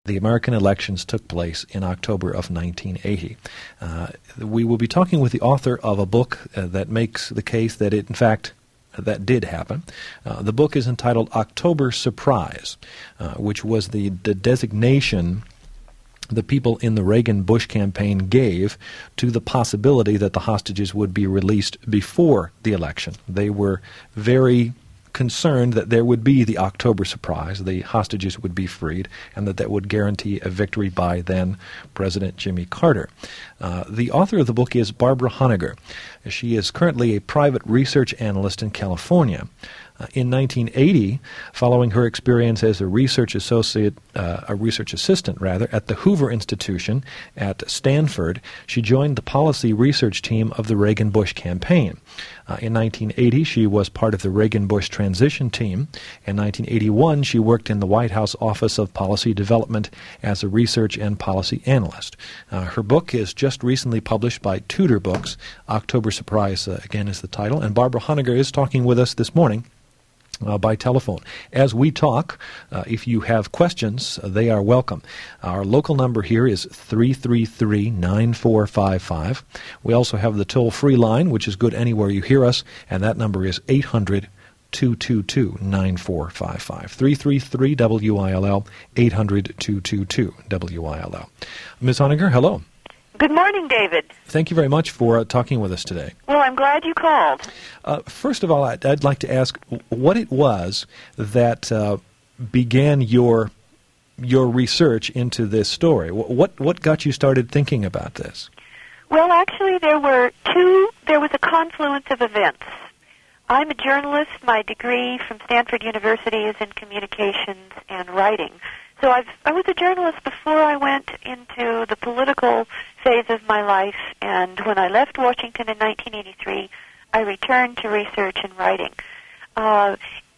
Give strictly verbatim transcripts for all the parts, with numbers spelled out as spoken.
the American elections took place in October of nineteen eighty. Uh, we will be talking with the author of a book uh, that makes the case that it, in fact, that did happen. Uh, the book is entitled October Surprise, uh, which was the, the designation the people in the Reagan-Bush campaign gave to the possibility that the hostages would be released before the election. They were very concerned that there would be the October surprise, the hostages would be freed, and that that would guarantee a victory by then President Jimmy Carter. Uh, the author of the book is Barbara Honegger. She is currently a private research analyst in California. Uh, in nineteen eighty, following her experience as a research associate, uh, a research assistant rather, at the Hoover Institution at Stanford, she joined the policy research team of the Reagan-Bush campaign. Uh, in nineteen eighty, she was part of the Reagan-Bush transition team. In nineteen eighty-one, she worked in the White House Office of Policy Development as a research and policy analyst. Uh, her book is just recently published by Tudor Books. October Surprise, uh, again, is the title. And Barbara Honegger is talking with us this morning Uh, by telephone. As we talk, uh, if you have questions, uh, they are welcome. Our local number here is three three three, nine four five five. We also have the toll-free line, which is good anywhere you hear us, and that number is eight hundred, two two two, nine four five five. three three three W I L L, eight hundred, two two two, W I L L. Miz Honegger, hello. Good morning, David. Thank you very much for uh, talking with us today. Well, I'm glad you called. Uh, first of all, I'd, I'd like to ask what it was that uh, began your your research into this story. What what got you started thinking about this? Well, actually, there were two. There was a confluence of events. I'm a journalist. My degree from Stanford University is in communications and writing. So I've, I was a journalist before I went into the political phase of my life, and when I left Washington in nineteen eighty-three, I returned to research and writing. Uh,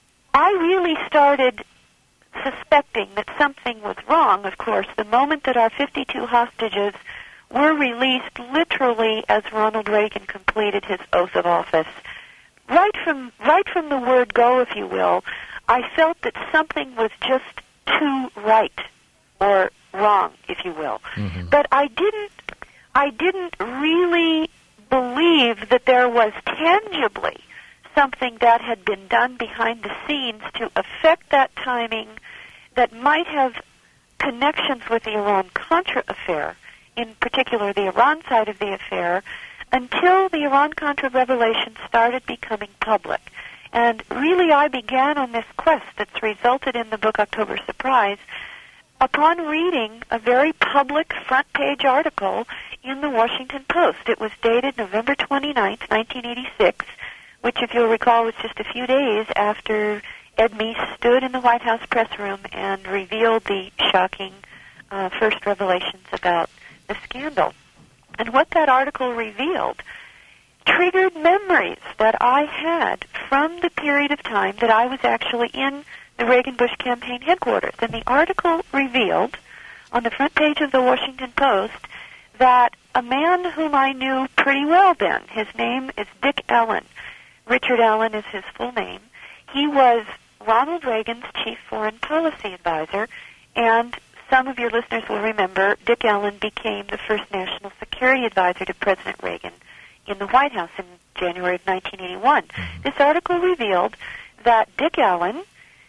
I really started suspecting that something was wrong, of course, the moment that our fifty-two hostages were released literally as Ronald Reagan completed his oath of office. Right from, right from the word go, if you will, I felt that something was just too right, or wrong, if you will. Mm-hmm. But I didn't I didn't really believe that there was tangibly something that had been done behind the scenes to affect that timing that might have connections with the Iran-Contra affair, in particular the Iran side of the affair, until the Iran-Contra revelations started becoming public. And really, I began on this quest that's resulted in the book October Surprise upon reading a very public front-page article in the Washington Post. It was dated November twenty-ninth, nineteen eighty-six, which, if you'll recall, was just a few days after Ed Meese stood in the White House press room and revealed the shocking uh, first revelations about the scandal. And what that article revealed triggered memories that I had from the period of time that I was actually in the Reagan-Bush campaign headquarters. And the article revealed on the front page of the Washington Post that a man whom I knew pretty well then, his name is Dick Allen. Richard Allen is his full name. He was Ronald Reagan's chief foreign policy advisor, and some of your listeners will remember Dick Allen became the first national security advisor to President Reagan in the White House in January of nineteen eighty-one. Mm-hmm. This article revealed that Dick Allen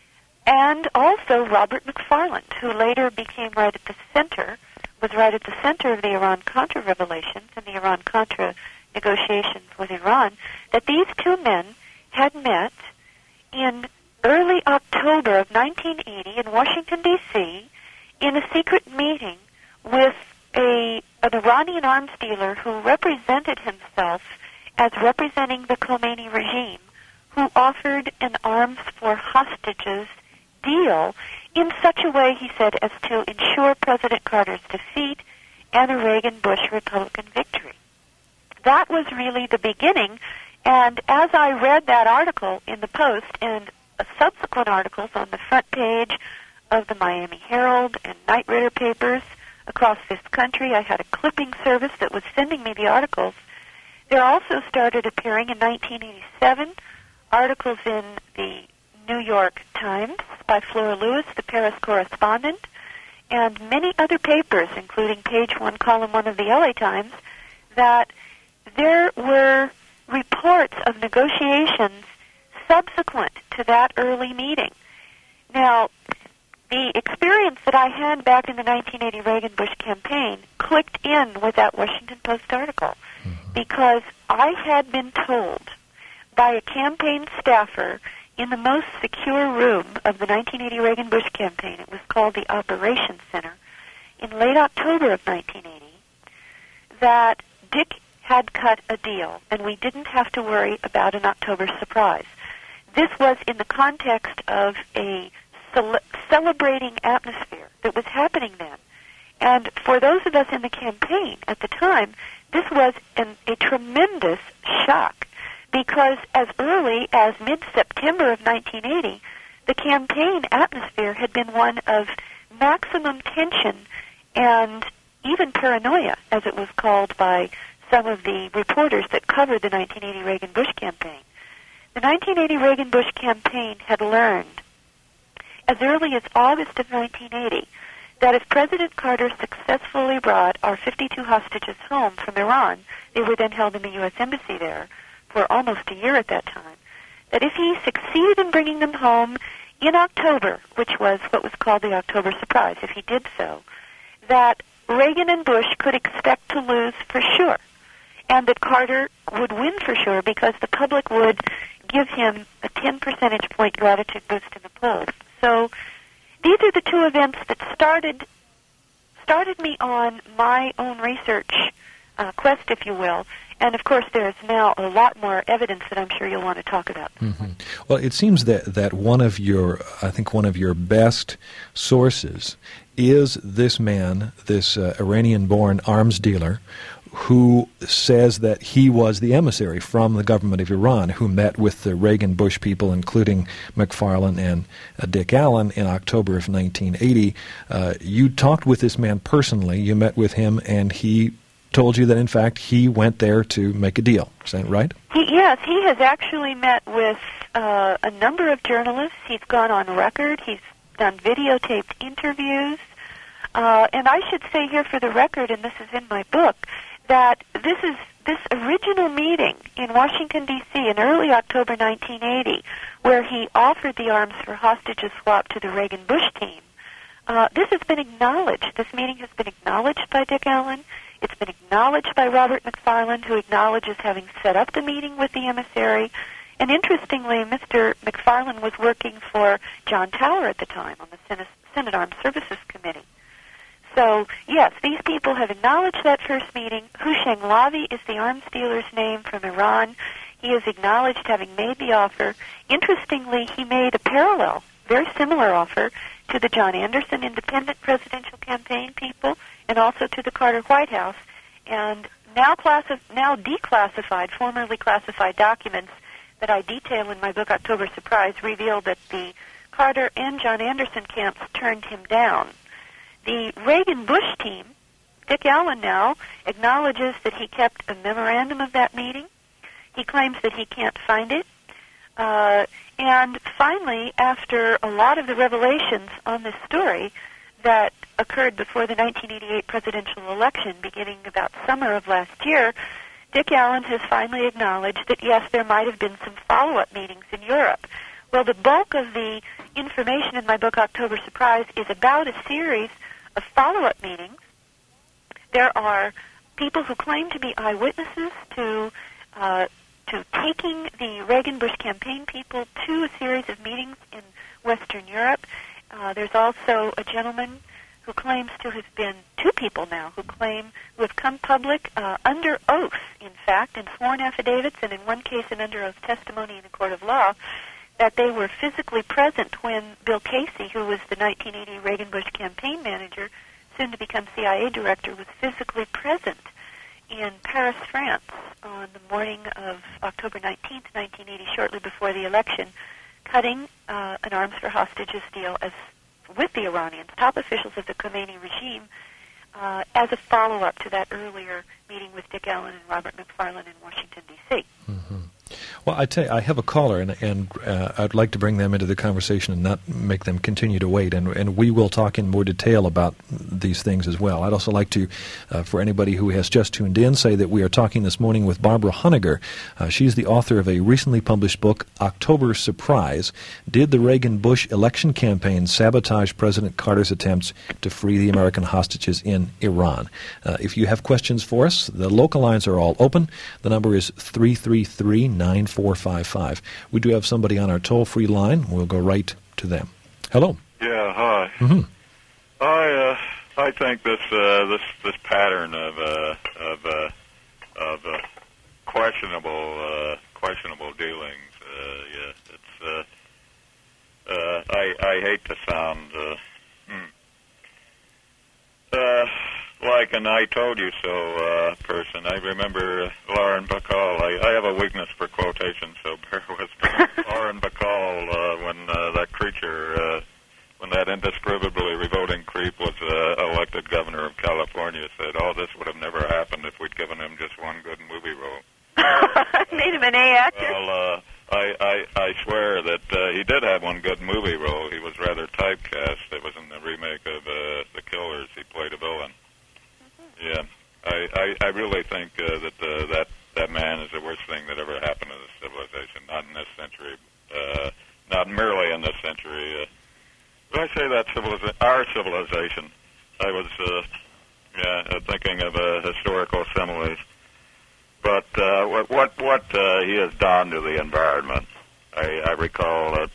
and also Robert McFarland, who later became right at the center, was right at the center of the Iran-Contra revelations and the Iran-Contra negotiations with Iran, that these two men had met in early October of nineteen eighty in Washington, D C, in a secret meeting with a an Iranian arms dealer who represented himself as representing the Khomeini regime, who offered an arms for hostages deal in such a way, he said, as to ensure President Carter's defeat and a Reagan-Bush Republican victory. That was really the beginning, and as I read that article in the Post and subsequent articles on the front page of the Miami Herald and Knight Ridder papers across this country, I had a clipping service that was sending me the articles. There also started appearing in nineteen eighty-seven articles in the New York Times by Flora Lewis, the Paris correspondent, and many other papers, including page one, column one of the L A Times, that there were reports of negotiations subsequent to that early meeting. Now, the experience that I had back in the nineteen eighty Reagan-Bush campaign clicked in with that Washington Post article, mm-hmm. because I had been told by a campaign staffer in the most secure room of the nineteen eighty Reagan-Bush campaign, it was called the Operations Center, in late October of nineteen eighty, that Dick had cut a deal, and we didn't have to worry about an October surprise. This was in the context of a cel- celebrating atmosphere that was happening then. And for those of us in the campaign at the time, this was an, a tremendous shock, because as early as mid-September of nineteen eighty, the campaign atmosphere had been one of maximum tension and even paranoia, as it was called by some of the reporters that covered the nineteen eighty Reagan-Bush campaign. The nineteen eighty Reagan-Bush campaign had learned, as early as August of nineteen eighty, that if President Carter successfully brought our fifty-two hostages home from Iran, they were then held in the U S Embassy there for almost a year at that time, that if he succeeded in bringing them home in October, which was what was called the October surprise, if he did so, that Reagan and Bush could expect to lose for sure, and that Carter would win for sure because the public would give him a ten percentage point gratitude boost in the polls. So these are the two events that started started me on my own research uh, quest, if you will. And, of course, there's now a lot more evidence that I'm sure you'll want to talk about. Mm-hmm. Well, it seems that, that one of your, I think one of your best sources is this man, this uh, Iranian-born arms dealer, who says that he was the emissary from the government of Iran who met with the Reagan-Bush people, including McFarlane and uh, Dick Allen, in October of nineteen eighty. Uh, you talked with this man personally. You met with him, and he told you that, in fact, he went there to make a deal. Is that right? He, yes, he has actually met with uh, a number of journalists. He's gone on record. He's done videotaped interviews. Uh, and I should say here for the record, and this is in my book, that this is this original meeting in Washington, D C in early October nineteen eighty, where he offered the arms for hostages swap to the Reagan-Bush team. Uh, this has been acknowledged. This meeting has been acknowledged by Dick Allen. It's been acknowledged by Robert McFarlane, who acknowledges having set up the meeting with the emissary. And interestingly, Mister McFarlane was working for John Tower at the time on the Senate, Senate Armed Services Committee. So, yes, these people have acknowledged that first meeting. Houshang Lavi is the arms dealer's name from Iran. He has acknowledged having made the offer. Interestingly, he made a parallel, very similar offer to the John Anderson independent presidential campaign people and also to the Carter White House. And now, classi- now declassified, formerly classified documents that I detail in my book, October Surprise, reveal that the Carter and John Anderson camps turned him down. The Reagan-Bush team, Dick Allen now, acknowledges that he kept a memorandum of that meeting. He claims that he can't find it. Uh, and finally, after a lot of the revelations on this story that occurred before the nineteen eighty-eight presidential election, beginning about summer of last year, Dick Allen has finally acknowledged that, yes, there might have been some follow-up meetings in Europe. Well, the bulk of the information in my book, October Surprise, is about a series of follow-up meetings. There are people who claim to be eyewitnesses to uh, to taking the Reagan-Bush campaign people to a series of meetings in Western Europe. Uh, there's also a gentleman who claims to have been, two people now, who claim who have come public uh, under oath, in fact, in sworn affidavits, and in one case an under oath testimony in a court of law, that they were physically present when Bill Casey, who was the nineteen eighty Reagan-Bush campaign manager, soon to become C I A director, was physically present in Paris, France, on the morning of October nineteenth, nineteen eighty, shortly before the election, cutting uh, an arms for hostages deal as with the Iranians, top officials of the Khomeini regime, uh, as a follow-up to that earlier meeting with Dick Allen and Robert McFarlane in Washington, D C Mm-hmm. Well, I tell you, I have a caller, and, and uh, I'd like to bring them into the conversation and not make them continue to wait. And, and we will talk in more detail about these things as well. I'd also like to, uh, for anybody who has just tuned in, say that we are talking this morning with Barbara Honegger. Uh, she's the author of a recently published book, October Surprise. Did the Reagan-Bush election campaign sabotage President Carter's attempts to free the American hostages in Iran? Uh, if you have questions for us, the local lines are all open. The number is three three three, nine four five five. We do have somebody on our toll-free line. We'll go right to them. Hello. Yeah, hi. Mm-hmm. I uh, I think this uh, this this pattern of uh, of uh, of uh, questionable uh, questionable dealings. Uh, yeah, it's. Uh, uh, I I hate to sound uh, hmm, uh, like an "I told you so" uh, person. I remember uh, Lauren Bacall. I, I have a weakness for quotations, so bear with me. Lauren Bacall, uh, when uh, that creature, uh, when that indescribably revolting creep was uh, elected governor of California, said, "Oh, this would have never happened if we'd given him just one good movie role." Made him an A actor. Well, uh, I, I I swear that uh, he did have one good movie role. He was rather typecast. It was in the remake of uh, The Killers. He played a villain. Yeah, I, I, I really think uh, that uh, that that man is the worst thing that ever happened to this civilization. Not in this century, uh, not merely in this century. Uh, when I say that civiliza- our civilization, I was uh, yeah uh, thinking of uh, historical similes. But uh, what what what uh, he has done to the environment, I, I recall. Uh,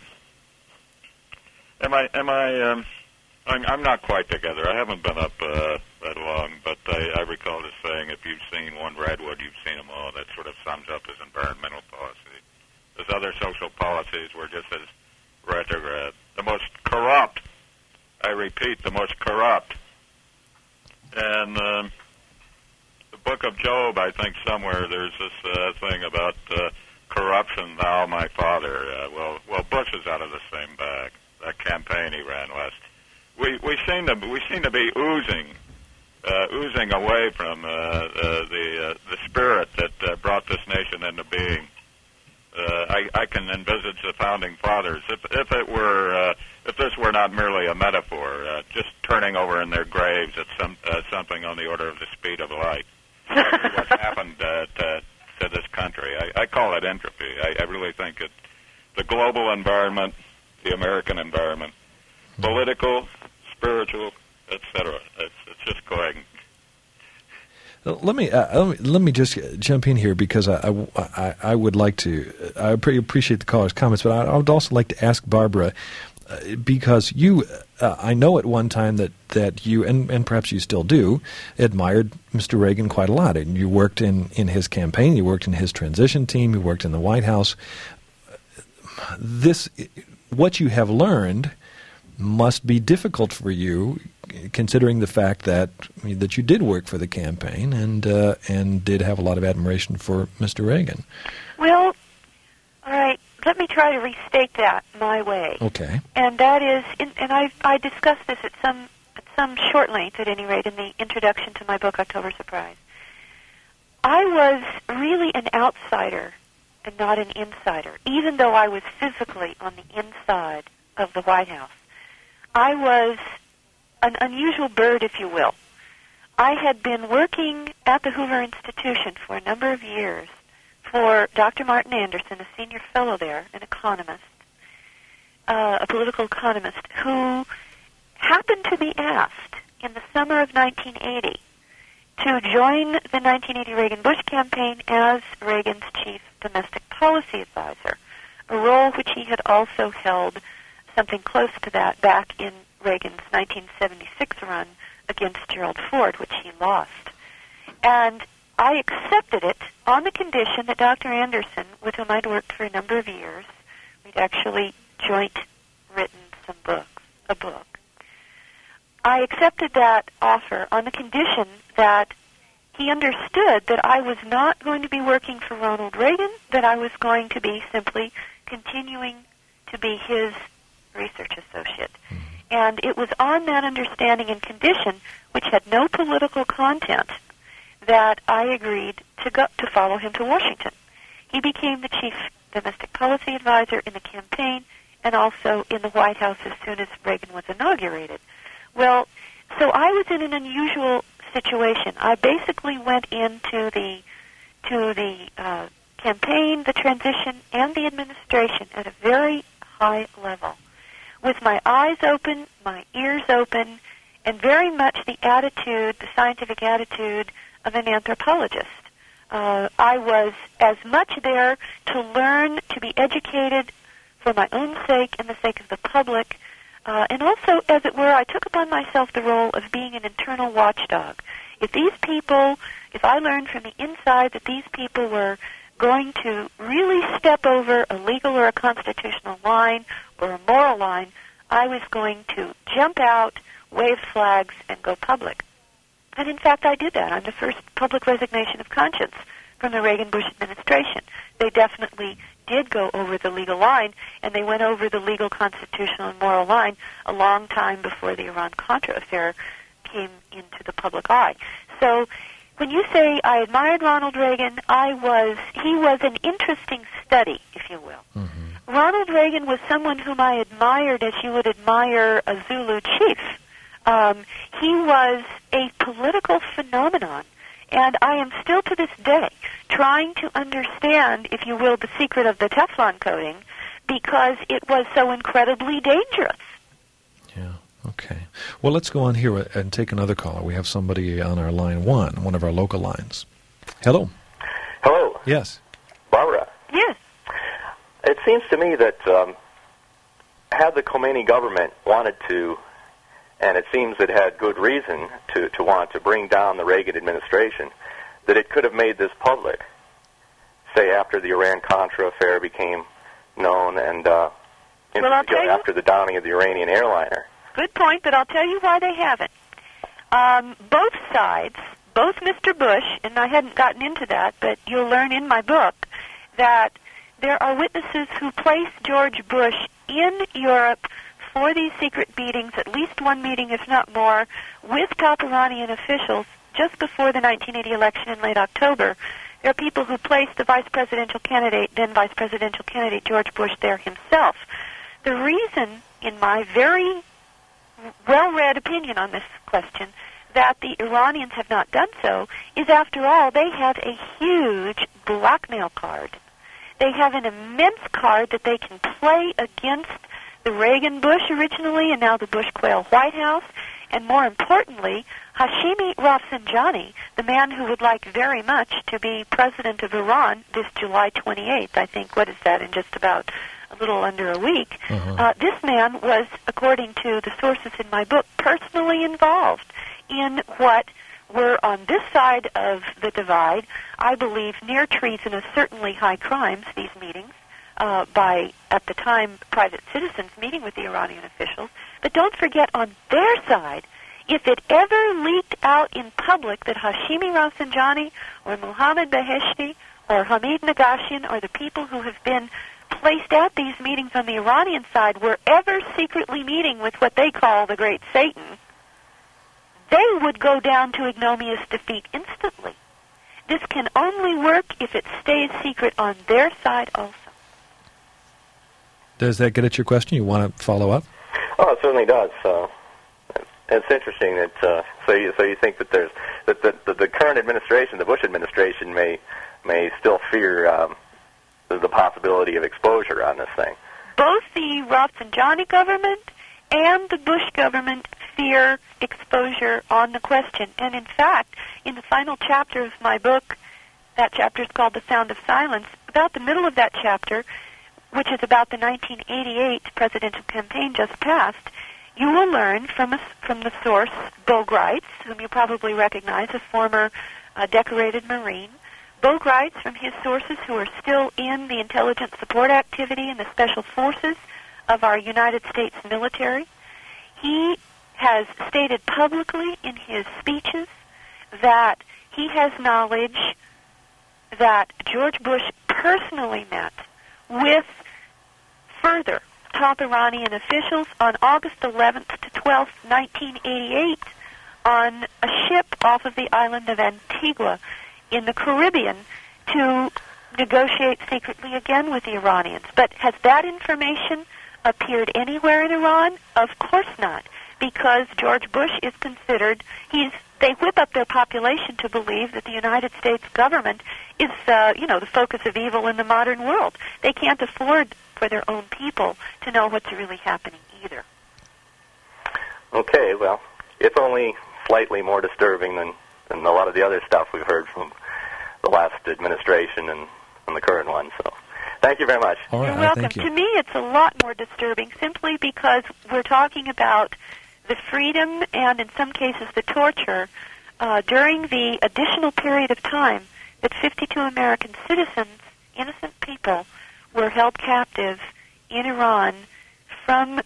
am I am I? Um, I'm, I'm not quite together. I haven't been up uh, that long, but I, I recall just saying, if you've seen one redwood, you've seen them all. That sort of sums up his environmental policy. His other social policies were just as retrograde. The most corrupt, I repeat, the most corrupt. And um, the book of Job, I think somewhere there's this uh, thing about uh, corruption, thou my father. Uh, well, well, Bush is out of the same bag. That campaign he ran last. We we seem to we seem to be oozing, uh, oozing away from uh, uh, the uh, the spirit that uh, brought this nation into being. Uh, I, I can envisage the founding fathers, if if it were uh, if this were not merely a metaphor, uh, just turning over in their graves at some uh, something on the order of the speed of light. What's happened uh, to to this country? I, I call it entropy. I, I really think it the global environment, the American environment, political, spiritual, et cetera. It's, it's just going. Let me, uh, let me let me just jump in here because I, I, I would like to. I appreciate the caller's comments, but I, I would also like to ask Barbara uh, because you, uh, I know at one time that, that you and, and perhaps you still do admired Mister Reagan quite a lot, and you worked in, in his campaign, you worked in his transition team, you worked in the White House. This, what you have learned, must be difficult for you, considering the fact that that you did work for the campaign and uh, and did have a lot of admiration for Mister Reagan. Well, all right. Let me try to restate that my way. Okay. And that is, in, and I I discussed this at some at some short length, at any rate, in the introduction to my book, October Surprise. I was really an outsider and not an insider, even though I was physically on the inside of the White House. I was an unusual bird, if you will. I had been working at the Hoover Institution for a number of years for Doctor Martin Anderson, a senior fellow there, an economist, uh, a political economist, who happened to be asked in the summer of nineteen eighty to join the nineteen eighty Reagan-Bush campaign as Reagan's chief domestic policy advisor, a role which he had also held something close to that back in Reagan's nineteen seventy-six run against Gerald Ford, which he lost. And I accepted it on the condition that Doctor Anderson, with whom I'd worked for a number of years, we'd actually joint written some books, a book. I accepted that offer on the condition that he understood that I was not going to be working for Ronald Reagan, that I was going to be simply continuing to be his research associate. Mm-hmm. And it was on that understanding and condition, which had no political content, that I agreed to go to follow him to Washington. He became the chief domestic policy advisor in the campaign and also in the White House as soon as Reagan was inaugurated. Well, so I was in an unusual situation. I basically went into the to the uh, campaign, the transition, and the administration at a very high level, with my eyes open, my ears open, and very much the attitude, the scientific attitude of an anthropologist. Uh, I was as much there to learn, to be educated for my own sake and the sake of the public, uh, and also, as it were, I took upon myself the role of being an internal watchdog. If these people, if I learned from the inside that these people were going to really step over a legal or a constitutional line or a moral line, I was going to jump out, wave flags, and go public. And in fact, I did that. I'm the first public resignation of conscience from the Reagan-Bush administration. They definitely did go over the legal line, and they went over the legal, constitutional, and moral line a long time before the Iran-Contra affair came into the public eye. So when you say I admired Ronald Reagan, I was, he was an interesting study, if you will. Mm-hmm. Ronald Reagan was someone whom I admired as you would admire a Zulu chief. Um, he was a political phenomenon, and I am still to this day trying to understand, if you will, the secret of the Teflon coating, because it was so incredibly dangerous. Yeah, okay. Well, let's go on here and take another caller. We have somebody on our line one, one of our local lines. Hello. Hello. Yes. Barbara. Yes. It seems to me that um, had the Khomeini government wanted to, and it seems it had good reason to, to want to bring down the Reagan administration, that it could have made this public, say after the Iran-Contra affair became known and uh, in well, particular after the downing of the Iranian airliner. Good point, but I'll tell you why they haven't. Um, both sides, both Mister Bush, and I hadn't gotten into that, but you'll learn in my book that there are witnesses who place George Bush in Europe for these secret meetings, at least one meeting, if not more, with top Iranian officials just before the nineteen eighty election in late October. There are people who placed the vice presidential candidate, then vice presidential candidate George Bush there himself. The reason, in my very well-read opinion on this question, that the Iranians have not done so is, after all, they have a huge blackmail card. They have an immense card that they can play against the Reagan-Bush originally, and now the Bush-Quayle White House, and more importantly, Hashemi Rafsanjani, the man who would like very much to be president of Iran this July twenty-eighth, I think. What is that, in just about a little under a week? Uh-huh. Uh, this man was, according to the sources in my book, personally involved in what were, on this side of the divide, I believe, near treasonous, certainly high crimes, these meetings. Uh, by, at the time, private citizens meeting with the Iranian officials. But don't forget, on their side, if it ever leaked out in public that Hashemi Rafsanjani or Mohammad Beheshti or Hamid Nagashian or the people who have been placed at these meetings on the Iranian side were ever secretly meeting with what they call the Great Satan, they would go down to ignominious defeat instantly. This can only work if it stays secret on their side also. Does that get at your question? You want to follow up? Oh, it certainly does. So it's interesting that uh, so you so you think that there's that the, the, the current administration, the Bush administration, may may still fear um, the, the possibility of exposure on this thing. Both the Rafsanjani government and the Bush government fear exposure on the question. And in fact, in the final chapter of my book, that chapter is called The Sound of Silence, about the middle of that chapter, which is about the nineteen eighty-eight presidential campaign just passed, you will learn from a, from the source, Bo Greitz, whom you probably recognize, a former uh, decorated Marine. Bo Greitz, from his sources who are still in the intelligence support activity and the special forces of our United States military, he has stated publicly in his speeches that he has knowledge that George Bush personally met with further top Iranian officials on August eleventh to twelfth, nineteen eighty-eight, on a ship off of the island of Antigua in the Caribbean to negotiate secretly again with the Iranians. But has that information appeared anywhere in Iran? Of course not, because George Bush is considered, he's, they whip up their population to believe that the United States government is, uh, you know, the focus of evil in the modern world. They can't afford for their own people to know what's really happening either. Okay, well, if only slightly more disturbing than, than a lot of the other stuff we've heard from the last administration and, and the current one. So thank you very much. All right, You're welcome. thank you. To me, it's a lot more disturbing simply because we're talking about the freedom and, in some cases, the torture uh, during the additional period of time that fifty-two American citizens, innocent people, were held captive in Iran from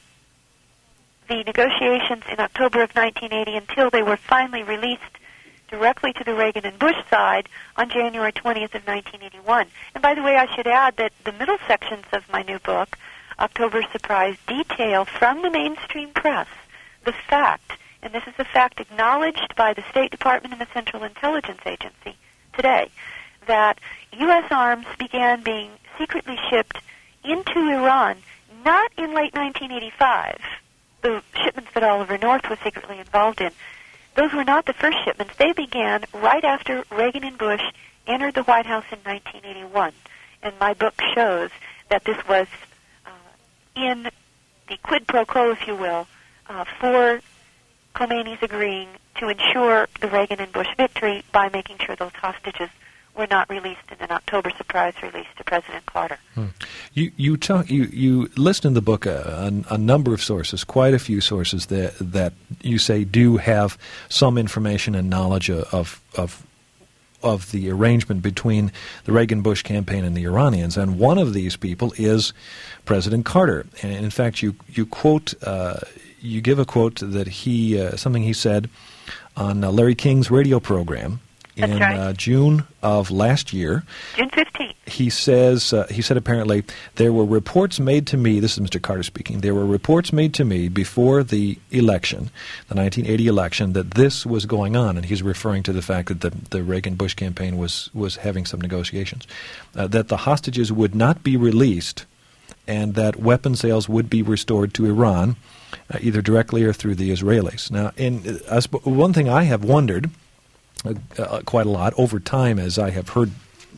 the negotiations in October of nineteen eighty until they were finally released directly to the Reagan and Bush side on January twentieth of nineteen eighty-one. And by the way, I should add that the middle sections of my new book, October Surprise, detail from the mainstream press the fact, and this is a fact acknowledged by the State Department and the Central Intelligence Agency today, that U S arms began being secretly shipped into Iran not in late nineteen eighty-five, the shipments that Oliver North was secretly involved in. Those were not the first shipments. They began right after Reagan and Bush entered the White House in nineteen eighty-one. And my book shows that this was uh, in the quid pro quo, if you will, uh, for Khomeini's agreeing to ensure the Reagan and Bush victory by making sure those hostages were not released in an October surprise release to President Carter. Hmm. You you talk you you list in the book a, a, a number of sources, quite a few sources that that you say do have some information and knowledge of of of the arrangement between the Reagan-Bush campaign and the Iranians, and one of these people is President Carter. And in fact, you you quote uh, you give a quote that he uh, something he said on uh, Larry King's radio program. In That's right. uh, June of last year, June fifteenth. He says uh, he said apparently there were reports made to me. This is Mister Carter speaking. There were reports made to me before the election, the nineteen eighty election, that this was going on, and he's referring to the fact that the, the Reagan-Bush campaign was was having some negotiations, uh, that the hostages would not be released, and that weapon sales would be restored to Iran, uh, either directly or through the Israelis. Now, in uh, one thing I have wondered. Uh, uh, quite a lot over time, as I have heard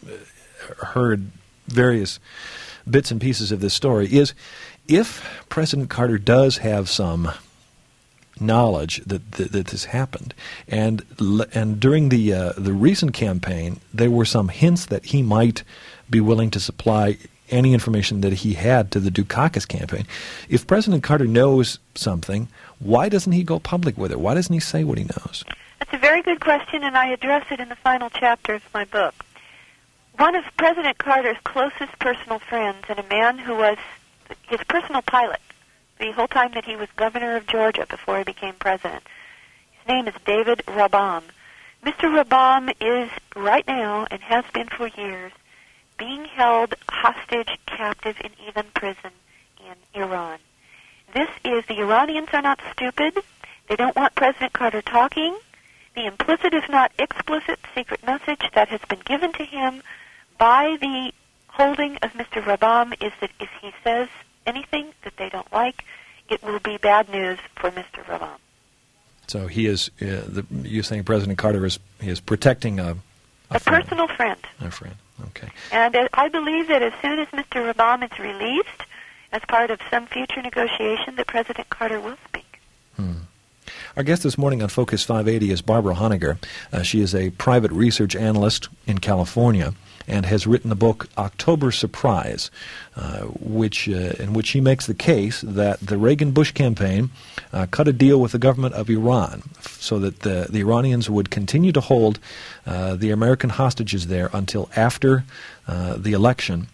uh, heard various bits and pieces of this story, is if President Carter does have some knowledge that that, that this happened, and and during the uh, the recent campaign, there were some hints that he might be willing to supply any information that he had to the Dukakis campaign. If President Carter knows something, why doesn't he go public with it? Why doesn't he say what he knows? That's a very good question, and I address it in the final chapter of my book. One of President Carter's closest personal friends, and a man who was his personal pilot the whole time that he was governor of Georgia before he became president, his name is David Rabam. Mister Rabam is right now, and has been for years, being held hostage, captive in Evin prison in Iran. This is, the Iranians are not stupid. They don't want President Carter talking. The implicit, if not explicit, secret message that has been given to him by the holding of Mister Rabam is that if he says anything that they don't like, it will be bad news for Mister Rabam. So he is, uh, the, you're saying President Carter is, he is protecting a, a, a friend. personal friend. A friend, okay. And uh, I believe that as soon as Mister Rabam is released, as part of some future negotiation, that President Carter will speak. Hmm. Our guest this morning on Focus five eighty is Barbara Honegger. Uh, she is a private research analyst in California and has written the book October Surprise, uh, which uh, in which she makes the case that the Reagan-Bush campaign uh, cut a deal with the government of Iran so that the, the Iranians would continue to hold uh, the American hostages there until after uh, the election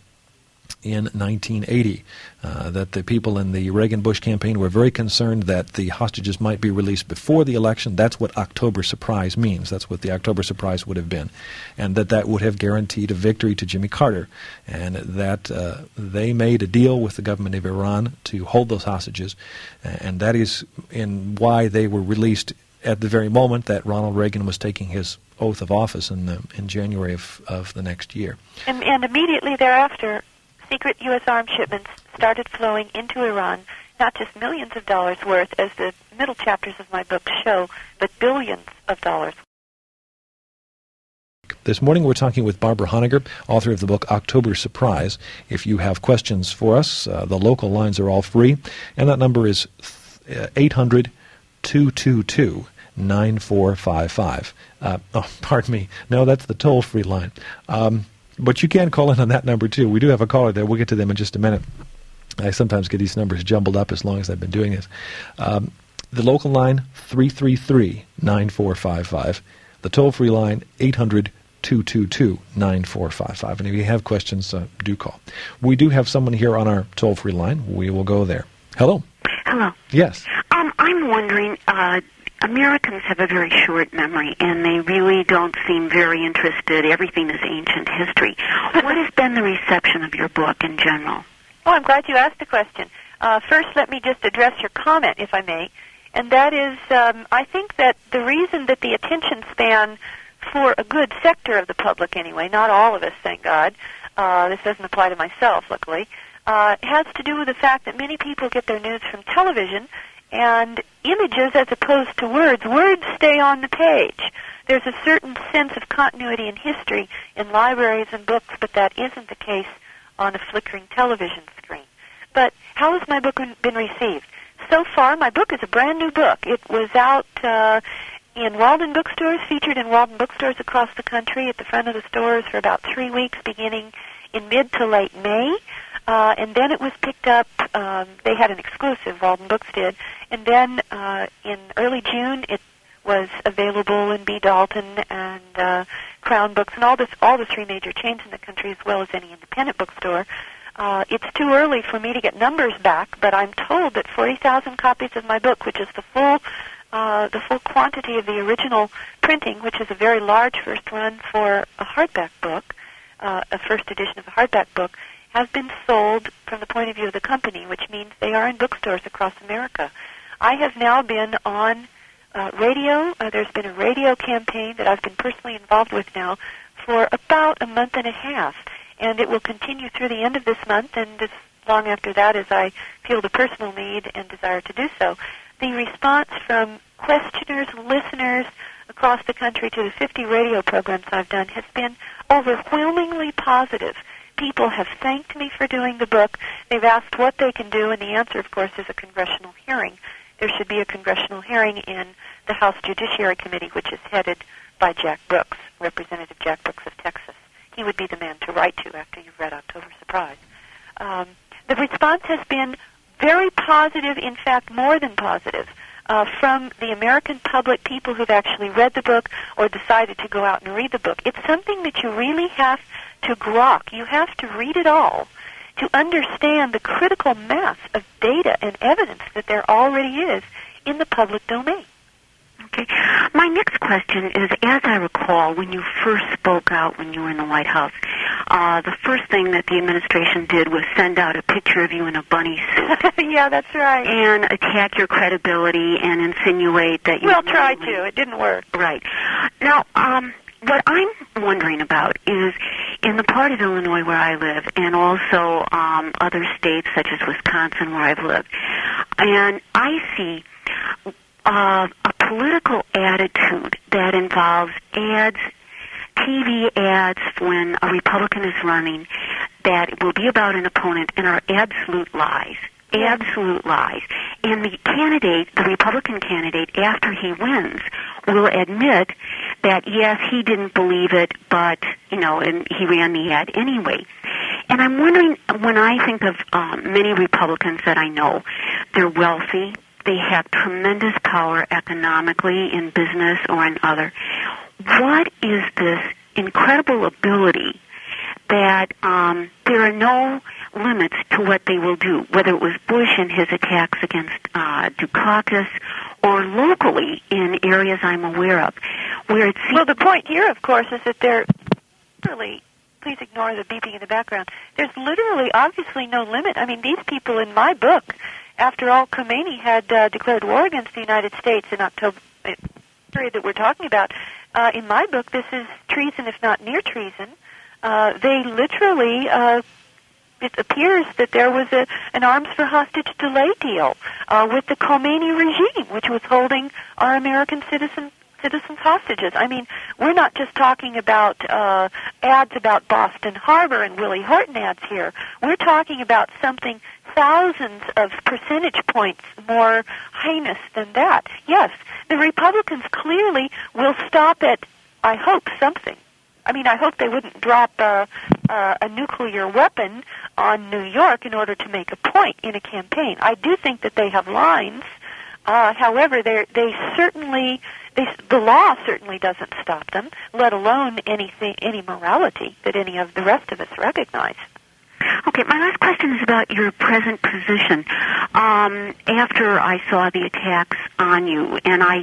in nineteen eighty, uh, that the people in the Reagan-Bush campaign were very concerned that the hostages might be released before the election. That's what October Surprise means. That's what the October Surprise would have been, and that that would have guaranteed a victory to Jimmy Carter, and that uh, they made a deal with the government of Iran to hold those hostages, and that is in why they were released at the very moment that Ronald Reagan was taking his oath of office in the, in January of, of the next year. And, and immediately thereafter, secret U S arms shipments started flowing into Iran, not just millions of dollars worth, as the middle chapters of my book show, but billions of dollars. This morning we're talking with Barbara Honegger, author of the book October Surprise. If you have questions for us, uh, the local lines are all free, and that number is eight hundred, two two two, nine four five five. Uh, oh, pardon me. No, that's the toll-free line. Um, but you can call in on that number, too. We do have a caller there. We'll get to them in just a minute. I sometimes get these numbers jumbled up as long as I've been doing this. Um, the local line, three three three, nine four five five. The toll-free line, eight hundred, two two two, nine four five five. And if you have questions, uh, do call. We do have someone here on our toll-free line. We will go there. Hello. Hello. Yes. Um, I'm wondering, uh, Americans have a very short memory, and they really don't seem very interested. Everything is ancient history. What has been the reception of your book in general? Oh, I'm glad you asked the question. Uh, first, let me just address your comment, if I may, and that is, um, I think that the reason that the attention span for a good sector of the public, anyway, not all of us, thank God, uh, this doesn't apply to myself, luckily, uh, has to do with the fact that many people get their news from television and images as opposed to words. Words stay on the page. There's a certain sense of continuity in history in libraries and books, but that isn't the case on a flickering television screen. But how has my book been received? So far, my book is a brand new book. It was out uh, in Walden bookstores, featured in Walden bookstores across the country at the front of the stores for about three weeks, beginning in mid to late May. Uh, and then it was picked up, um, they had an exclusive, Walden Books did, and then uh, in early June it was available in B. Dalton and uh, Crown Books and all, this, all the three major chains in the country, as well as any independent bookstore. Uh, it's too early for me to get numbers back, but I'm told that forty thousand copies of my book, which is the full uh, the full quantity of the original printing, which is a very large first run for a hardback book, uh, a first edition of a hardback book, have been sold from the point of view of the company, which means they are in bookstores across America. I have now been on uh, radio. Uh, there's been a radio campaign that I've been personally involved with now for about a month and a half, and it will continue through the end of this month and as long after that as I feel the personal need and desire to do so. The response from questioners, listeners across the country to the fifty radio programs I've done has been overwhelmingly positive. People have thanked me for doing the book. They've asked what they can do, and the answer, of course, is a congressional hearing. There should be a congressional hearing in the House Judiciary Committee, which is headed by Jack Brooks, Representative Jack Brooks of Texas. He would be the man to write to after you've read October Surprise. Um, the response has been very positive, in fact, more than positive, uh, from the American public, people who've actually read the book or decided to go out and read the book. It's something that you really have to grok. You have to read it all to understand the critical mass of data and evidence that there already is in the public domain. Okay. My next question is, as I recall, when you first spoke out when you were in the White House, uh, the first thing that the administration did was send out a picture of you in a bunny suit. Yeah, that's right. And attack your credibility and insinuate that you... Well, tried to. It didn't work. Right. Now, um... what I'm wondering about is, in the part of Illinois where I live, and also um, other states such as Wisconsin where I've lived, and I see uh, a political attitude that involves ads, T V ads when a Republican is running that will be about an opponent and are absolute lies. Absolute lies. And the candidate, the Republican candidate, after he wins, will admit that, yes, he didn't believe it, but, you know, and he ran the ad anyway. And I'm wondering, when I think of um, many Republicans that I know, they're wealthy, they have tremendous power economically in business or in other. What is this incredible ability that um, there are no limits to what they will do, whether it was Bush and his attacks against uh, Dukakis or locally in areas I'm aware of, where it seems... Well, the point here, of course, is that there literally, please ignore the beeping in the background, there's literally obviously no limit. I mean, these people in my book, after all, Khomeini had uh, declared war against the United States in October, period that we're talking about, uh, in my book, this is treason, if not near treason. Uh, they literally, uh, it appears that there was a, an arms for hostage delay deal uh, with the Khomeini regime, which was holding our American citizens citizens hostages. I mean, we're not just talking about uh, ads about Boston Harbor and Willie Horton ads here. We're talking about something thousands of percentage points more heinous than that. Yes, the Republicans clearly will stop at, I hope, something. I mean, I hope they wouldn't drop uh, uh, a nuclear weapon on New York in order to make a point in a campaign. I do think that they have lines. Uh, however, they they certainly, they, the law certainly doesn't stop them, let alone anything, any morality that any of the rest of us recognize. Okay, my last question is about your present position. Um, after I saw the attacks on you, and I,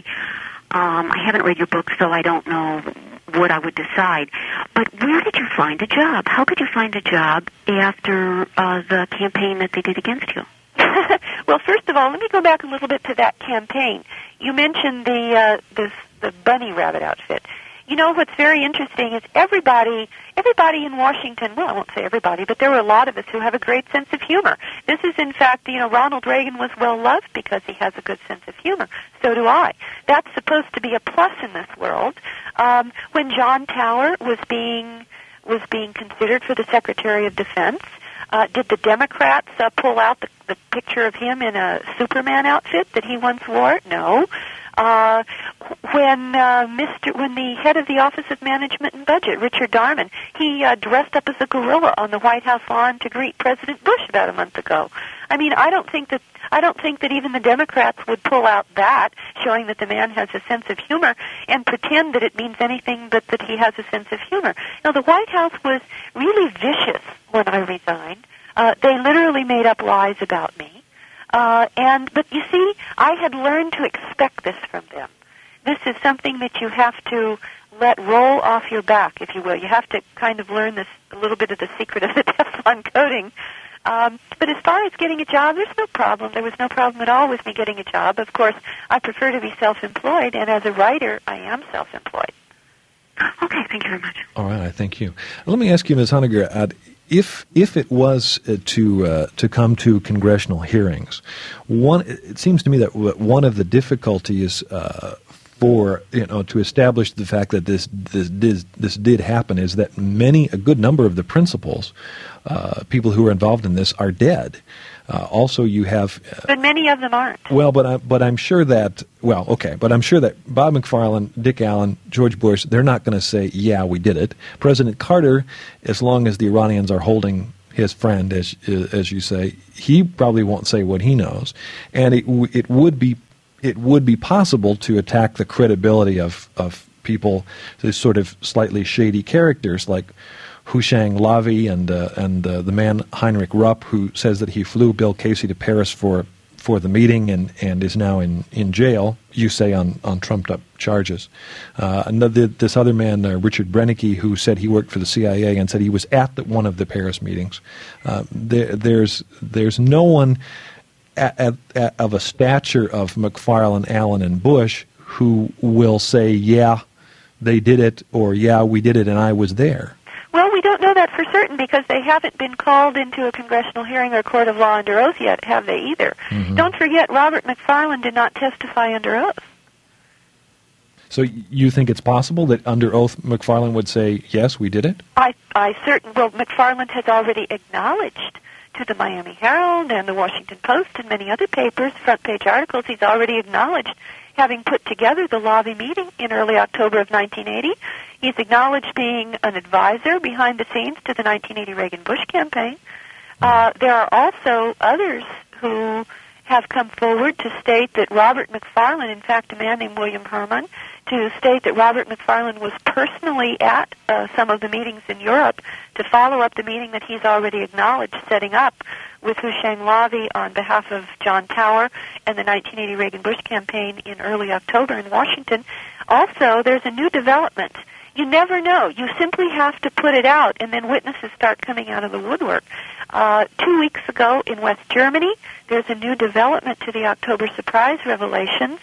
um, I haven't read your book, so I don't know what I would decide. But where did you find a job? How could you find a job after uh, the campaign that they did against you? Well, first of all, let me go back a little bit to that campaign. You mentioned the uh, this the bunny rabbit outfit. You know, what's very interesting is everybody, everybody in Washington, well, I won't say everybody, but there were a lot of us who have a great sense of humor. This is, in fact, you know, Ronald Reagan was well-loved because he has a good sense of humor. So do I. That's supposed to be a plus in this world. Um, when John Tower was being, was being considered for the Secretary of Defense, uh, did the Democrats uh, pull out the, the picture of him in a Superman outfit that he once wore? No. Uh, when uh, Mister when the head of the Office of Management and Budget, Richard Darman, he uh, dressed up as a gorilla on the White House lawn to greet President Bush about a month ago. I mean, I don't think that I don't think that even the Democrats would pull out that, showing that the man has a sense of humor, and pretend that it means anything but that he has a sense of humor. Now, the White House was really vicious when I resigned. Uh, they literally made up lies about me. Uh, and, but you see, I had learned to expect this from them. This is something that you have to let roll off your back, if you will. You have to kind of learn this, a little bit of the secret of the Teflon coating. Um, but as far as getting a job, there's no problem. There was no problem at all with me getting a job. Of course, I prefer to be self-employed, and as a writer, I am self-employed. Okay, thank you very much. All right, thank you. Let me ask you, Miz Honegger, uh, If if it was uh, to uh, to come to congressional hearings, one it seems to me that one of the difficulties uh, for you know to establish the fact that this this did, this did happen is that many a good number of the principals, uh, people who are involved in this, are dead. Uh, also, you have, uh, but many of them aren't. Well, but I, but I'm sure that well, okay, but I'm sure that Bob McFarlane, Dick Allen, George Bush, they're not going to say, "Yeah, we did it." President Carter, as long as the Iranians are holding his friend, as as you say, he probably won't say what he knows, and it it would be it would be possible to attack the credibility of of people, these sort of slightly shady characters like Houshang Lavi and uh, and uh, the man Heinrich Rupp, who says that he flew Bill Casey to Paris for for the meeting and, and is now in, in jail, you say, on, on trumped-up charges. Uh, another, this other man, uh, Richard Brennicke, who said he worked for the C I A and said he was at the, one of the Paris meetings. Uh, there, there's there's no one at, at, at, of a stature of McFarlane, Allen, and Bush who will say, yeah, they did it, or yeah, we did it and I was there. Well, we don't know that for certain because they haven't been called into a congressional hearing or court of law under oath yet, have they either? Mm-hmm. Don't forget, Robert McFarlane did not testify under oath. So you think it's possible that under oath McFarlane would say, yes, we did it? I, I certain, well, McFarlane has already acknowledged to the Miami Herald and the Washington Post and many other papers, front page articles, he's already acknowledged having put together the Lobby meeting in early October of nineteen eighty. He's acknowledged being an advisor behind the scenes to the nineteen eighty Reagan-Bush campaign. Uh, there are also others who have come forward to state that Robert McFarlane, in fact, a man named William Herman, to state that Robert McFarlane was personally at uh, some of the meetings in Europe to follow up the meeting that he's already acknowledged setting up with Houshang Lavi on behalf of John Tower and the nineteen eighty Reagan-Bush campaign in early October in Washington. Also, there's a new development. You never know. You simply have to put it out, and then witnesses start coming out of the woodwork. Uh, two weeks ago in West Germany, there's a new development to the October surprise revelations.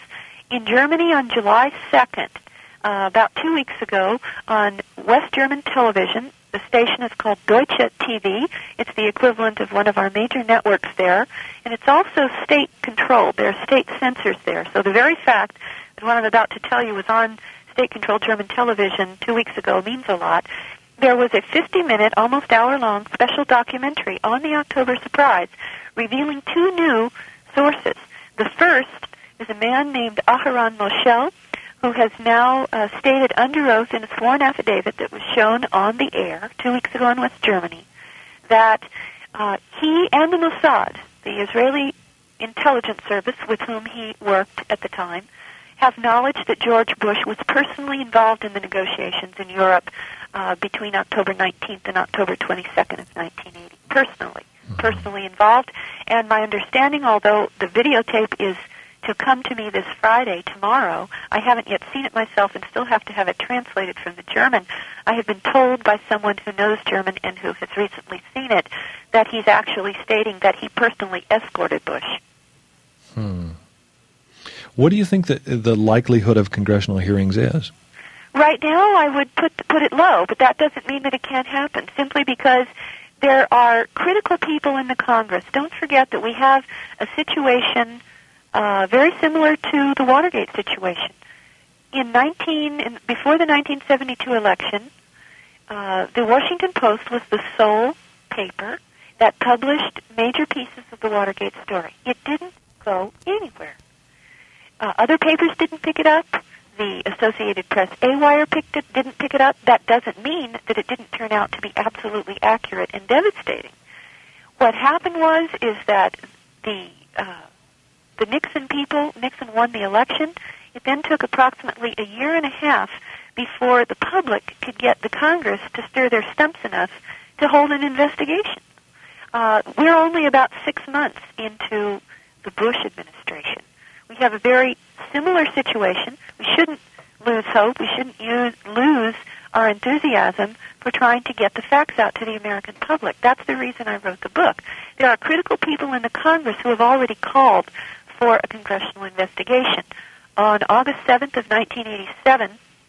In Germany on July second, uh, about two weeks ago, on West German television, the station is called Deutsche T V. It's the equivalent of one of our major networks there, and it's also state-controlled. There are state censors there. So the very fact that what I'm about to tell you was on state-controlled German television two weeks ago means a lot. There was a fifty-minute, almost hour-long special documentary on the October surprise revealing two new sources. The first is a man named Aharon Moshel, who has now uh, stated under oath in a sworn affidavit that was shown on the air two weeks ago in West Germany that uh, he and the Mossad, the Israeli intelligence service with whom he worked at the time, have knowledge that George Bush was personally involved in the negotiations in Europe uh, between October nineteenth and October twenty-second of nineteen eighty. Personally, mm-hmm. personally involved. And my understanding, although the videotape is to come to me this Friday, tomorrow, I haven't yet seen it myself and still have to have it translated from the German. I have been told by someone who knows German and who has recently seen it that he's actually stating that he personally escorted Bush. Hmm. What do you think that the likelihood of congressional hearings is? Right now, I would put put it low, but that doesn't mean that it can't happen, simply because there are critical people in the Congress. Don't forget that we have a situation uh, very similar to the Watergate situation. In nineteen in, before the nineteen seventy-two election, uh, the Washington Post was the sole paper that published major pieces of the Watergate story. It didn't go anywhere. Uh, other papers didn't pick it up. The Associated Press A-Wire picked it, didn't pick it up. That doesn't mean that it didn't turn out to be absolutely accurate and devastating. What happened was is that the uh, the Nixon people, Nixon won the election. It then took approximately a year and a half before the public could get the Congress to stir their stumps enough to hold an investigation. Uh, we're only about six months into the Bush administration. We have a very similar situation. We shouldn't lose hope. We shouldn't use, lose our enthusiasm for trying to get the facts out to the American public. That's the reason I wrote the book. There are critical people in the Congress who have already called for a congressional investigation. On August seventh of nineteen eighty-seven,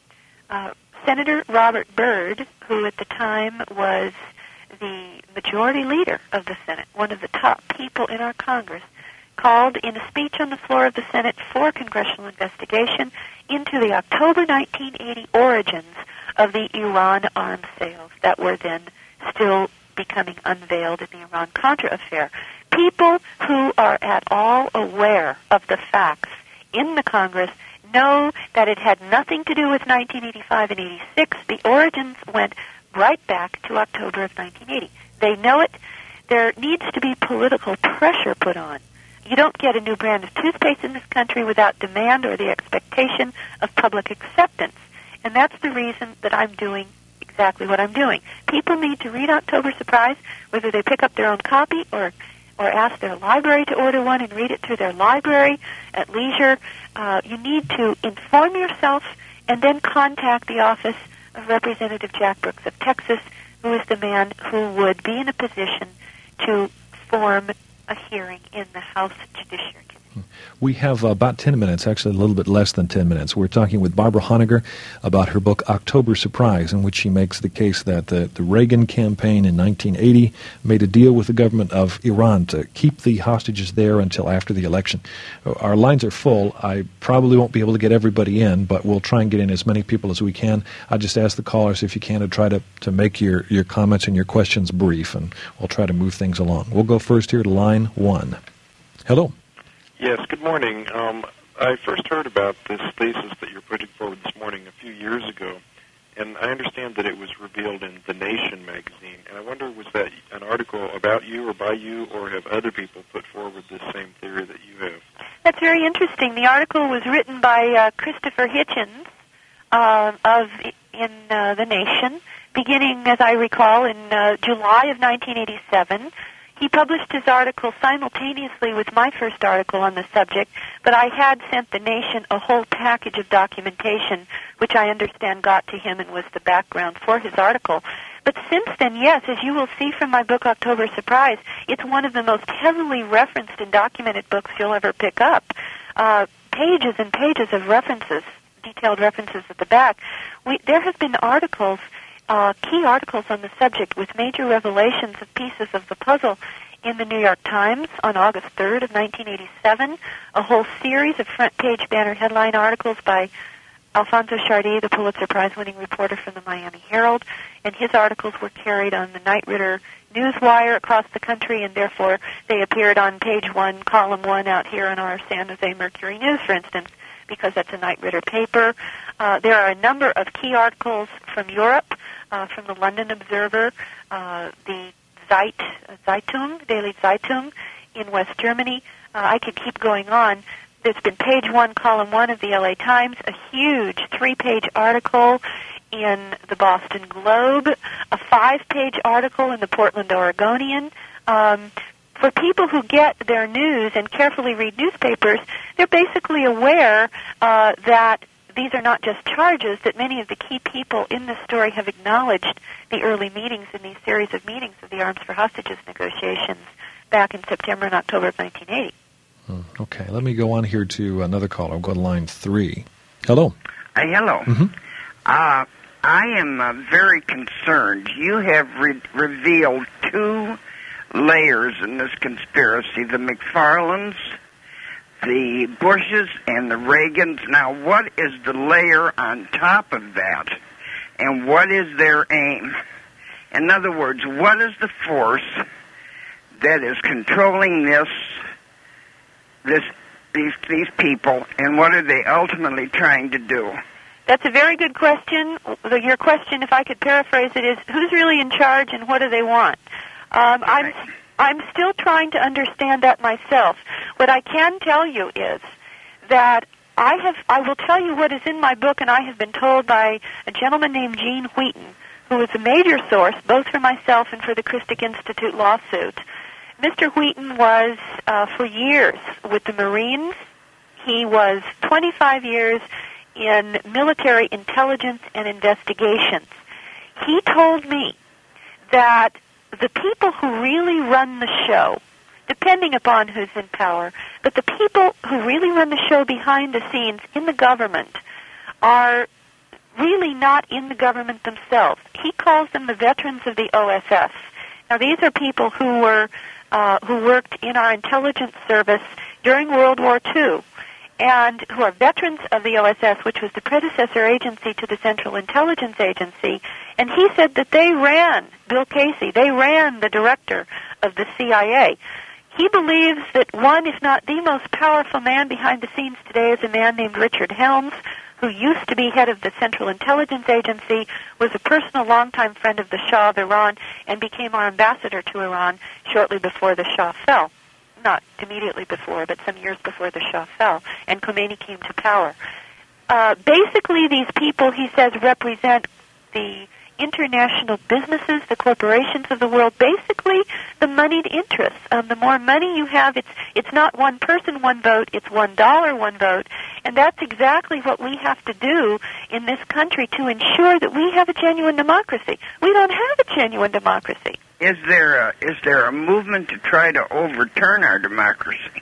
uh, Senator Robert Byrd, who at the time was the majority leader of the Senate, one of the top people in our Congress, called in a speech on the floor of the Senate for congressional investigation into the October nineteen eighty origins of the Iran arms sales that were then still becoming unveiled in the Iran-Contra affair. People who are at all aware of the facts in the Congress know that it had nothing to do with nineteen eighty-five and eighty-six. The origins went right back to October of nineteen eighty. They know it. There needs to be political pressure put on. You don't get a new brand of toothpaste in this country without demand or the expectation of public acceptance. And that's the reason that I'm doing exactly what I'm doing. People need to read October Surprise, whether they pick up their own copy or or ask their library to order one and read it through their library at leisure. Uh, you need to inform yourself and then contact the office of Representative Jack Brooks of Texas, who is the man who would be in a position to form a hearing in the House Judiciary Committee. We have about ten minutes, actually a little bit less than ten minutes. We're talking with Barbara Honegger about her book October Surprise, in which she makes the case that the, the Reagan campaign in nineteen eighty made a deal with the government of Iran to keep the hostages there until after the election. Our lines are full. I probably won't be able to get everybody in, but we'll try and get in as many people as we can. I just ask the callers, if you can, to try to, to make your, your comments and your questions brief, and we'll try to move things along. We'll go first here to line one. Hello. Yes, good morning. Um, I first heard about this thesis that you're putting forward this morning a few years ago, and I understand that it was revealed in The Nation magazine. And I wonder, was that an article about you or by you, or have other people put forward this same theory that you have? That's very interesting. The article was written by uh, Christopher Hitchens uh, of in uh, The Nation, beginning, as I recall, in uh, July of nineteen eighty-seven. He published his article simultaneously with my first article on the subject, but I had sent The Nation a whole package of documentation, which I understand got to him and was the background for his article. But since then, yes, as you will see from my book, October Surprise, it's one of the most heavily referenced and documented books you'll ever pick up. Uh, pages and pages of references, detailed references at the back. We, there have been articles, uh, key articles on the subject with major revelations of pieces of the puzzle in the New York Times on August third of nineteen eighty-seven, a whole series of front-page banner headline articles by Alfonso Chardy, the Pulitzer Prize-winning reporter from the Miami Herald, and his articles were carried on the Knight Ridder Newswire across the country, and therefore they appeared on page one, column one out here in our San Jose Mercury News, for instance, because that's a Knight Ridder paper. Uh, there are a number of key articles from Europe, uh, from the London Observer, uh, the Zeit, Zeitung, Daily Zeitung in West Germany. Uh, I could keep going on. There's been page one, column one of the L A Times, a huge three-page article in the Boston Globe, a five-page article in the Portland Oregonian. Um, for people who get their news and carefully read newspapers, they're basically aware uh, that these are not just charges, that many of the key people in this story have acknowledged the early meetings in these series of meetings of the Arms for Hostages negotiations back in September and October of nineteen eighty. Hmm, okay, let me go on here to another caller. I'll go to line three. Hello. Uh, hello. Mm-hmm. Uh, I am uh, very concerned. You have re- revealed two layers in this conspiracy, the McFarlands, the Bushes, and the Reagans. Now, what is the layer on top of that, and what is their aim? In other words, what is the force that is controlling this, this, these, these people, and what are they ultimately trying to do? That's a very good question. Your question, if I could paraphrase it, is who's really in charge and what do they want? Um, I'm I'm still trying to understand that myself. What I can tell you is that I have I will tell you what is in my book, and I have been told by a gentleman named Gene Wheaton, who is a major source both for myself and for the Christic Institute lawsuit. Mister Wheaton was uh, for years with the Marines. He was twenty-five years in military intelligence and investigations. He told me that the people who really run the show, depending upon who's in power, but the people who really run the show behind the scenes in the government are really not in the government themselves. He calls them the veterans of the O S S. Now, these are people who were uh, who worked in our intelligence service during World War Two, and who are veterans of the O S S, which was the predecessor agency to the Central Intelligence Agency. And he said that they ran, Bill Casey, they ran the director of the C I A. He believes that one, if not the most powerful man behind the scenes today, is a man named Richard Helms, who used to be head of the Central Intelligence Agency, was a personal longtime friend of the Shah of Iran, and became our ambassador to Iran shortly before the Shah fell. Not immediately before, but some years before the Shah fell, and Khomeini came to power. Uh, basically, these people, he says, represent the international businesses, the corporations of the world, basically the moneyed interests. Um, the more money you have, it's it's not one person, one vote, it's one dollar, one vote. And that's exactly what we have to do in this country to ensure that we have a genuine democracy. We don't have a genuine democracy. Is there a, is there a movement to try to overturn our democracy?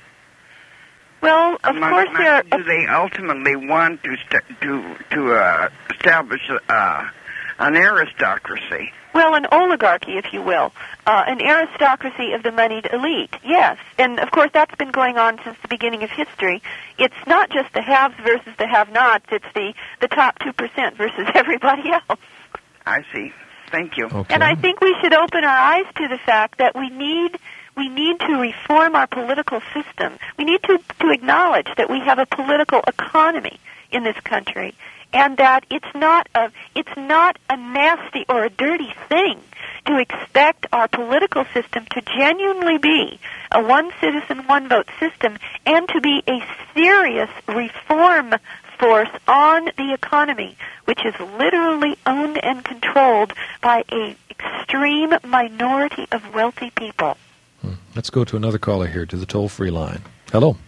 Well, of Among, course there are... Do they ultimately want to st- to to uh, establish uh, an aristocracy? Well, an oligarchy, if you will. Uh, an aristocracy of the moneyed elite, yes. And, of course, that's been going on since the beginning of history. It's not just the haves versus the have-nots. It's the, the top two percent versus everybody else. I see. Thank you. Okay. And I think we should open our eyes to the fact that we need we need to reform our political system. We need to, to acknowledge that we have a political economy in this country, and that it's not a it's not a nasty or a dirty thing to expect our political system to genuinely be a one citizen, one vote system, and to be a serious reform force on the economy, which is literally owned and controlled by an extreme minority of wealthy people. Hmm. Let's go to another caller here to the toll-free line. Hello.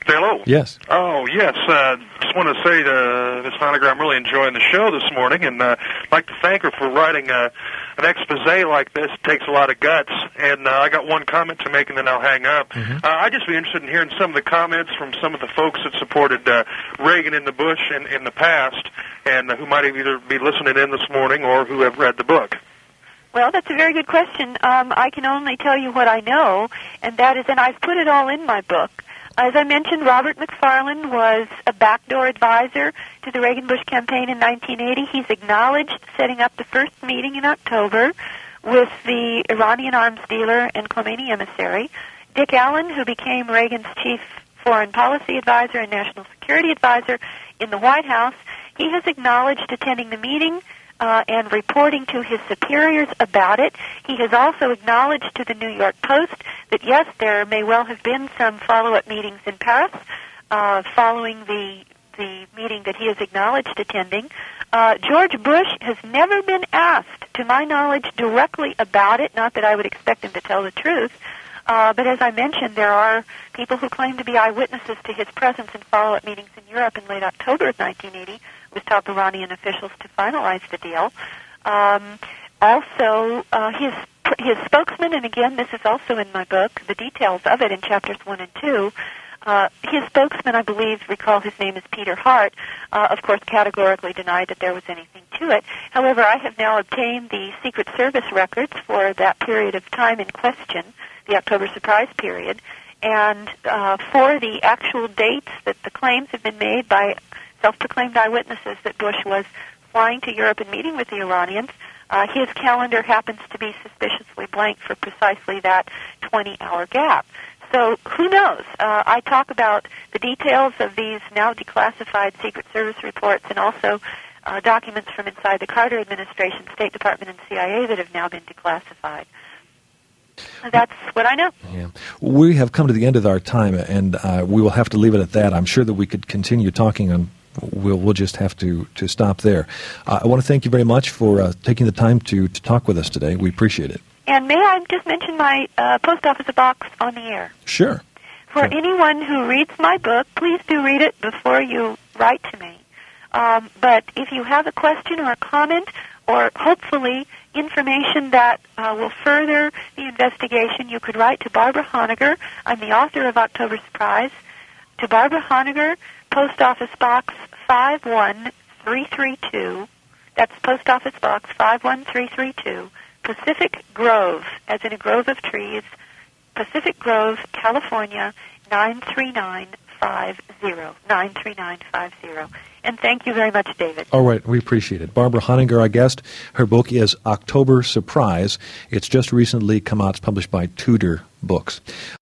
Hello. Yes. Oh, yes. Uh, just want to say to Miss Honegger, I'm really enjoying the show this morning, and uh, I'd like to thank her for writing uh, an expose like this. It takes a lot of guts, and uh, I got one comment to make, and then I'll hang up. Mm-hmm. Uh, I'd just be interested in hearing some of the comments from some of the folks that supported uh, Reagan in the Bush in, in the past, and uh, who might either be listening in this morning or who have read the book. Well, that's a very good question. Um, I can only tell you what I know, and that is, and I've put it all in my book. As I mentioned, Robert McFarlane was a backdoor advisor to the Reagan-Bush campaign in nineteen eighty. He's acknowledged setting up the first meeting in October with the Iranian arms dealer and Khomeini emissary. Dick Allen, who became Reagan's chief foreign policy advisor and national security advisor in the White House, he has acknowledged attending the meeting Uh, and reporting to his superiors about it. He has also acknowledged to the New York Post that, yes, there may well have been some follow-up meetings in Paris uh, following the the meeting that he has acknowledged attending. Uh, George Bush has never been asked, to my knowledge, directly about it, not that I would expect him to tell the truth. Uh, but as I mentioned, there are people who claim to be eyewitnesses to his presence in follow-up meetings in Europe in late October of nineteen eighty with top Iranian officials to finalize the deal. Um, also, uh, his his spokesman, and again, this is also in my book, the details of it in chapters one and two, uh, his spokesman, I believe, recall his name is Peter Hart, uh, of course, categorically denied that there was anything to it. However, I have now obtained the Secret Service records for that period of time in question, the October surprise period, and uh, for the actual dates that the claims have been made by self-proclaimed eyewitnesses that Bush was flying to Europe and meeting with the Iranians, uh, his calendar happens to be suspiciously blank for precisely that twenty-hour gap. So who knows? Uh, I talk about the details of these now declassified Secret Service reports and also uh, documents from inside the Carter administration, State Department, and C I A that have now been declassified. That's what I know. Yeah. We have come to the end of our time, and uh, we will have to leave it at that. I'm sure that we could continue talking on. We'll, we'll just have to, to stop there. Uh, I want to thank you very much for uh, taking the time to, to talk with us today. We appreciate it. And may I just mention my uh, post office box on the air? Sure. For sure. Anyone who reads my book, please do read it before you write to me. Um, but if you have a question or a comment, or hopefully information that uh, will further the investigation, you could write to Barbara Honegger. I'm the author of October Surprise. To Barbara Honegger, Post Office Box five one three three two. That's Post Office Box five one three three two, Pacific Grove, as in a grove of trees, Pacific Grove, California, nine three nine five zero. nine three nine five zero. And thank you very much, David. All right, we appreciate it. Barbara Honegger, our guest. Her book is October Surprise. It's just recently come out. It's published by Tudor Books.